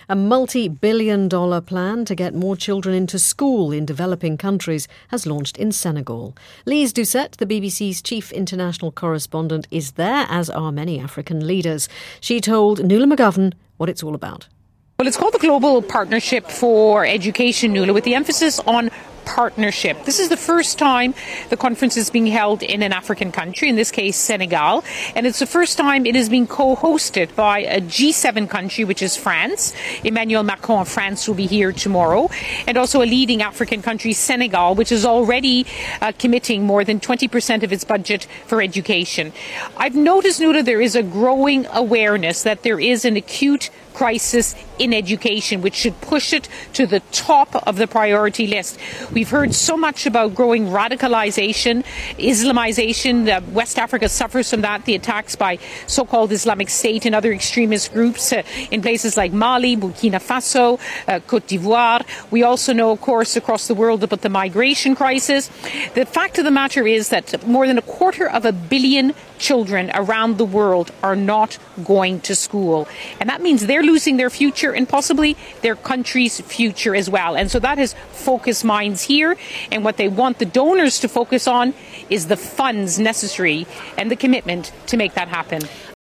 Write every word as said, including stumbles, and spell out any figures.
A multi-billion dollar plan to get more children into school in developing countries has launched in Senegal. Lise Doucette, the B B C's chief international correspondent, is there, as are many African leaders. She told Nuala McGovern what it's all about. Well, it's called the Global Partnership for Education, Nuala, with the emphasis on partnership. This is the first time the conference is being held in an African country, in this case Senegal, and it's the first time it is being co-hosted by a G seven country, which is France. Emmanuel Macron of France will be here tomorrow, and also a leading African country, Senegal, which is already uh, committing more than twenty percent of its budget for education. I've noticed, Nuala, there is a growing awareness that there is an acute crisis in education, which should push it to the top of the priority list. We've heard so much about growing radicalization, Islamization. Uh, West Africa suffers from that, the attacks by so-called Islamic State and other extremist groups uh, in places like Mali, Burkina Faso, uh, Cote d'Ivoire. We also know, of course, across the world about the migration crisis. The fact of the matter is that more than a quarter of a billion children around the world are not going to school. And that means they're losing their future and possibly their country's future as well. And so that has focused minds here. And what they want the donors to focus on is the funds necessary and the commitment to make that happen.